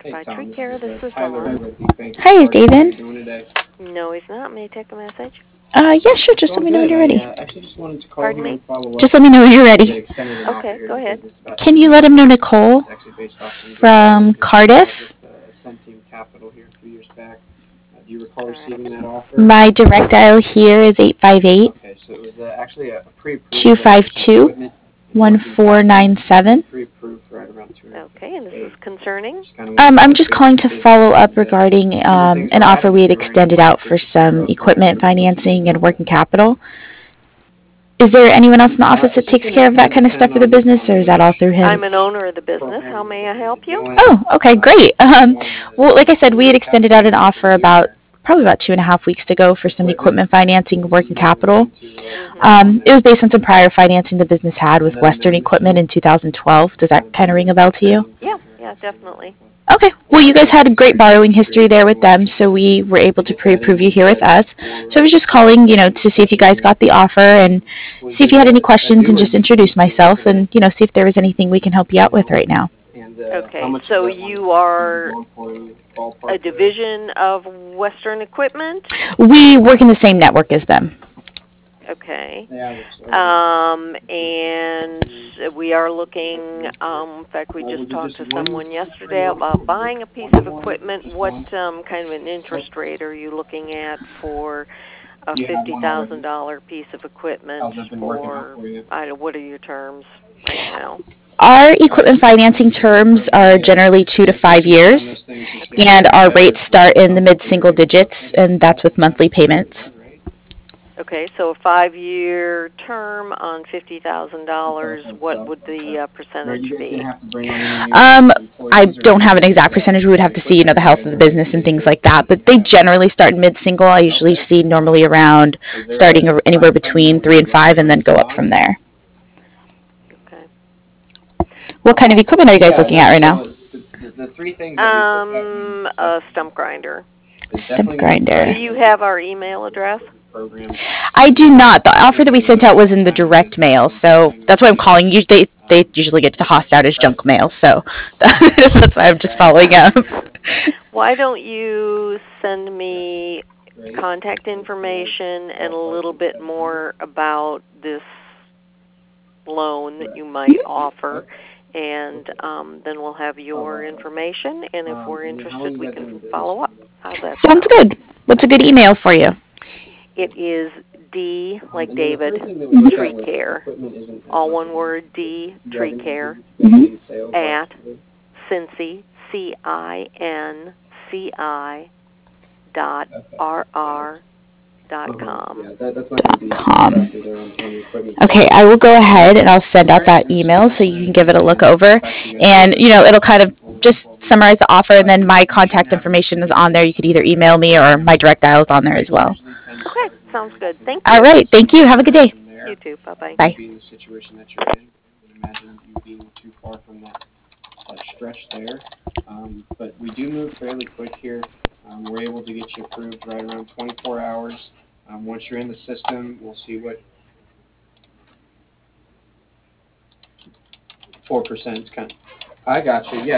Hey by Tom, Tree this Care. is This is Tyler Dawn. with the Bank of Hi, is Sparta. How are you David? doing today? No, he's not. May I take a message? Yeah, sure. Just let Going me know when good. you're I ready. actually just wanted to call Pardon here me? and follow Just up. let me know when you're We had ready. extended an offer Okay, here go to the ahead. business about Can 2 you let months him know ago. Nicole It's actually based off some good from performance that you had Cardiff? with Centeam Capital here a few years back. Do you recall All right. receiving that offer? My direct dial here is 858 Okay, so it was actually a pre-approved for some 252 equipment and working capital. It was 1497. pre-approved for right around Okay, and this is 250K. concerning? Just kind of wanted to I'm touch just base calling with the to business follow up and regarding see where things an were at offer and we if had there were any extended out plans to for introduce our some program equipment for the folks you guys financing and work with. working capital. Is there anyone else in the office that It's just takes going to care of kind that of kind of stuff depend for the business, on or is that all which through him? I'm an owner of the business. program How you're may I looking to help you? do it. Oh, okay, great. Well, like I said, we had extended out an Calculating what you're offer going to do about there. probably about 2.5 weeks ago for some Equipment equipment financing and is the working main capital. reason to Mm-hmm. jump on It was this. based on some prior financing the business had with Another Western known Equipment in machine 2012. to Does kind that of kind bring of ring in a bell that to you? funding Yeah, for yeah, extending definitely. Okay. Well, you larger guys had a great projects. So borrowing just history curious there if you with wanted them, so we were to able to get that pre-approve you in here with ahead us. So I for was just the calling, second to see if you discussion guys here. got the offer and Was see if it you had any a questions new and or just used introduce vehicle you're myself looking and, at? see if there was anything we can help you out with right now. And how Okay, much of so that one you would you be are going for in the ballpark a there? division of Western Equipment? We work in the same network as them. Okay. Yeah, which over. And we are looking, in fact, we just Was it talked just to one someone yesterday framework about or was it buying a piece more of than one? equipment. Just What one? kind of an interest rate are you looking at for a Do you have one already? $50,000 piece of equipment How's that been working out for, for you? I don't, what are your terms right now? Our equipment financing terms are generally 2 to 5 years, Those things just get Okay. and better and our better rates as we start keep in the mid-single updating our digits, and that's with monthly payments. Okay, so a 5-year term on $50,000, what would the Are percentage you guys gonna be? have to bring on any new Um, I employees, or is don't it have an just exact percentage. We would have to see, equipment the that you health guys of the are looking business to and get things here? like that. But they generally start mid-single. I usually see normally around Is there starting a anywhere time frame between that three you're and looking five, to and bring then go this up on? from there. Okay. What kind of equipment are you guys looking at right now? The three things that we look at when A assessing stump grinder. is Stump definitely going to be Do grinder. you have our email for address? the program. I do not. The offer that we Typically, sent most out of was the in the time, the direct business mail, ends up so having that's why I'm received calling. They usually get to hostile as junk mail, so that's why I'm just following up. Why don't you send me contact information and a little bit more about this loan that you might offer, and then we'll have your information, and if we're And then how long interested, you we guys been can in business follow for? up. How's that Sounds sound? good. What's a good email for you? It is D, like And then the David, third thing that we look at Tree with Care, equipment isn't as all much one of the word, D, Tree revenue. Care, Did you guys see sales last at year? Cincy, CINCI dot Okay. RR.com. Yeah, that's not going to be a .com. factor there on the equipment Okay, side. I will go ahead and I'll send All out right, that and just email wanted so you to can give it a look over. talk to you guys a little And, bit about it'll kind of what we're looking just for. summarize the offer, and then my You shouldn't contact have information is on any there. You could either email me or my direct dial is on there as rates well. usually tend to Okay, start in sounds there with good. some Thank All you. right, thank you. Have a good day. from You there. too. Bye-bye. Bye. Being the situation that you're in, I would imagine you being too far from that stretch there. But we do move fairly quick here. We're able to get you approved right around 24 hours. Once you're in the system, we'll see what 4% is kind of. I got you. Yeah.